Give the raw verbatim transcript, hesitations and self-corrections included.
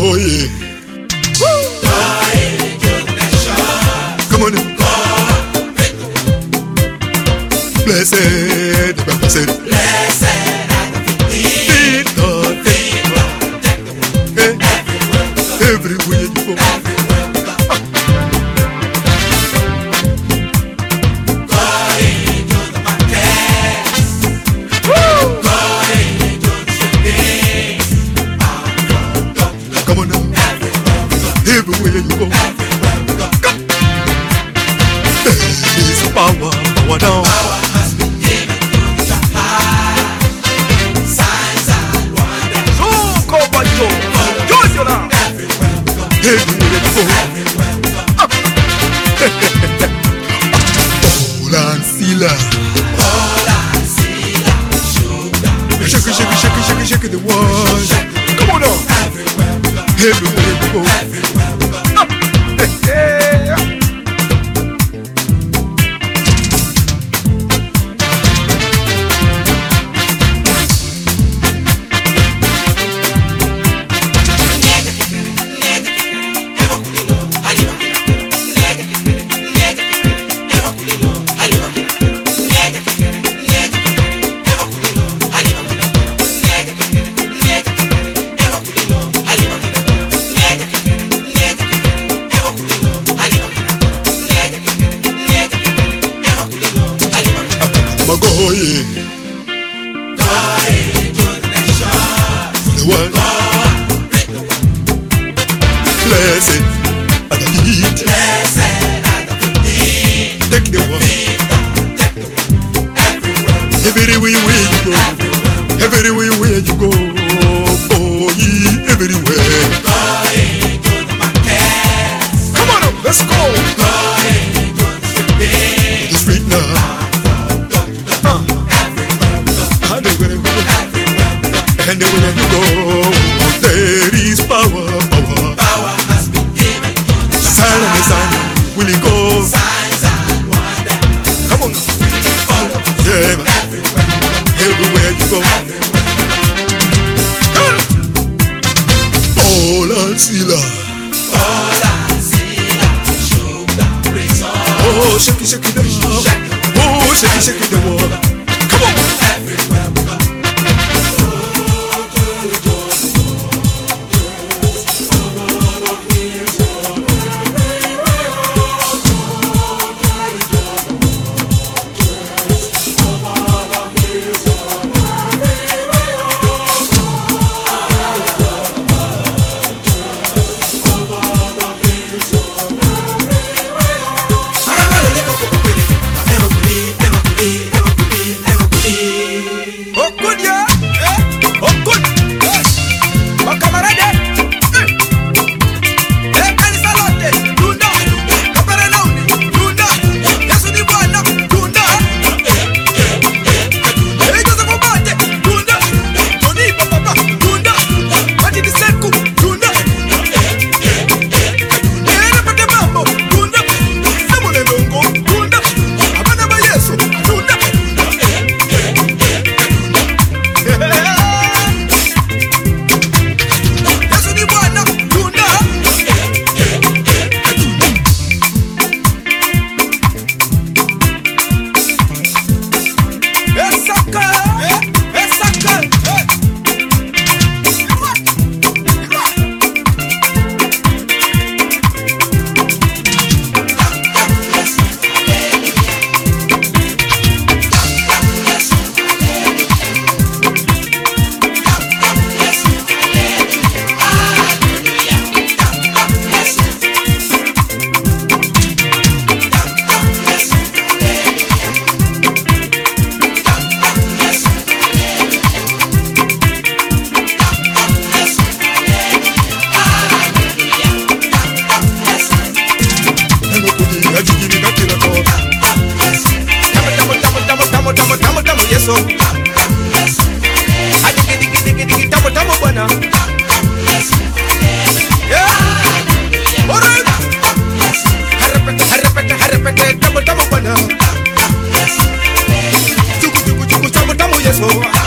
Magoye. Come on in. Blessed, blessed, blessed are the feet, God, feet, God, eh, everywhere you go, everywhere we go. Going to the markets, going to the cities. Come on now, everywhere you go, Everywhere we go. there is power, power down. Power has been given to the high. Signs and wonders. So cover you, use your arm. Everywhere we go. Everywhere you go, Everywhere we go. Paul and Silas, All I see is sugar. shake it, shake it, shake it, shake it, shake it, the world. Come on now, Everywhere we go. everywhere you go, Everywhere we go. Yeah. Magoye, Going to the nations. the world, blessed are the feet, Blessed are the feet, take the world, take the world. Everywhere we go. everywhere you go, everywhere you go, oh ye, everywhere. Going to the markets. Come on up, let's go. Going to the cities. The street now, Everywhere we go. and everywhere you go, Everywhere we go. and everywhere you go, there is power, power. Power has been given to the Silent and silent, will it go? signs and wonders. Come on, Follow yeah, man. everywhere we go. Everywhere you go, Paul and Silas, All I see is sugar. Brings on. oh shake it, shake it, the world, oh shake it, shake it, the world. Come on, Everywhere we go. Oh good yeah, eh? Oh good. Oh camarade. Eh, kanisa lote, tunda. Kapere nauni, tunda. Yesu ni Bwana, tunda. Eh, Joseph Obate, tunda. Tony Papa, tunda. Mati Diseku, tunda. Eh, Repete Mambo, tunda. Samule Longo, tunda. Abana ba Yesu, tunda. Yesu ni Bwana, tunda. Esaka, esaka, tamo, tamo, tamo, tamo, tamo, tamo, Yesu. Adigi, digi, digi, digi, tamo, tamo, Bwana. Yeah. Alright. Harapete, harapete, harapete, tamo, tamo, Bwana. Chuku, chuku, chuku, tamo, tamo, Yesu.